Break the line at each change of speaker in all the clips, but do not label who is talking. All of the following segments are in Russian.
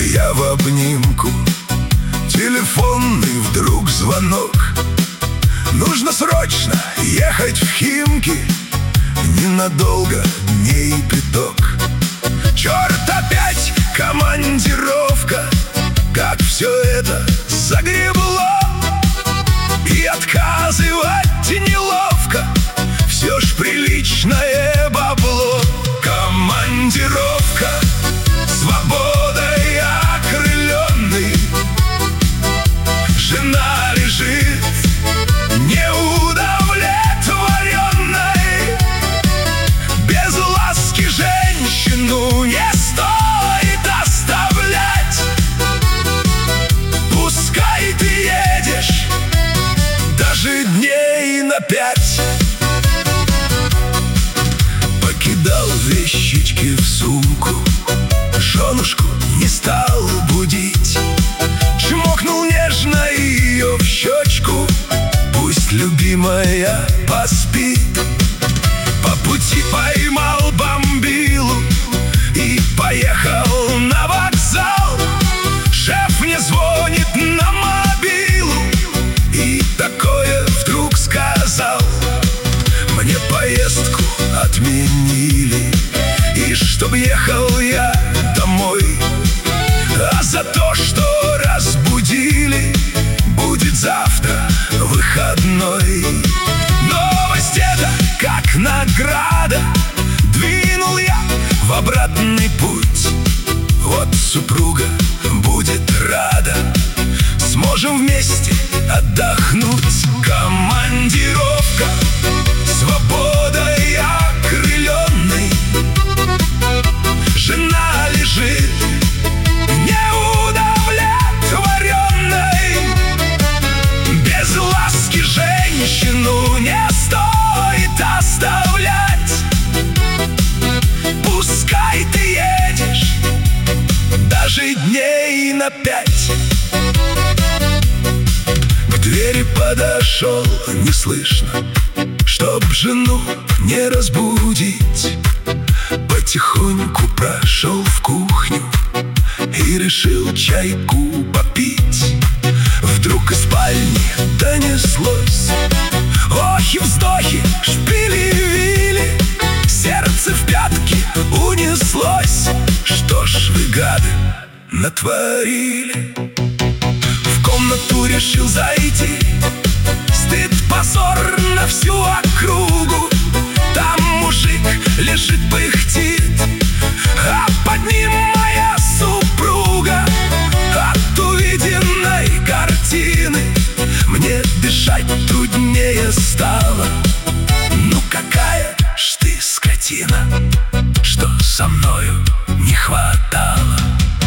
я в обнимку. Телефонный вдруг звонок. Нужно срочно ехать в Химки, ненадолго, дней пяток. Черт, опять командировка, как все это загребло. И отказывать неловко, все ж приличное бабло. Командировка, свободой окрыленный. Жена лежит неудовлетворенной. Без ласки женщину не стоит оставлять. Пускай ты едешь даже дней на 5. Покидал вещички в сумку, женушку не стал будить. Чмокнул нежно ее в щечку, пусть любимая поспит. По пути поймал бомбилу и поехал на вокзал. Шеф мне звонит на мобилу и такое вдруг сказал: мне поездку отменили, и чтоб ехал я домой. А за то, что разбудили, будет завтра выходной. Новость эта как награда, двинул я в обратный путь. Вот супруга будет рада, сможем вместе отдохнуть. Командировка, свободой окрыленной. Жена лежит неудовлетворенной. Без ласки женщину не стоит оставлять. Пускай ты едешь даже дней на 5. К двери подошел неслышно, чтоб жену не разбудить. Потихоньку прошел в кухню и решил чайку попить. Вдруг из спальни донеслось охи, вздохи, шпили-вили. Сердце в пятки унеслось. Что ж вы, гады, натворили? В комнату решил зайти. Стыд, позор на всю округу. Там мужик лежит, пыхтит, а под ним моя супруга. От увиденной картины мне дышать труднее стало. Ну какая ж ты скотина, что со мною не хватало.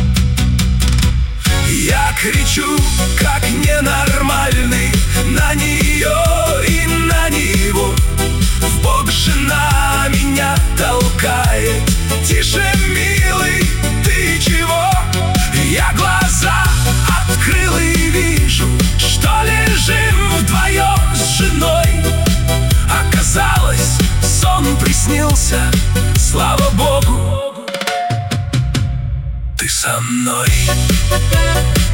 Я кричу, как ненормальный, на нее и на него. В бок жена меня толкает: тише, милый, ты чего? Я глаза открыл и вижу, что лежим вдвоем с женой. Оказалось, сон приснился, слава богу, ты со мной.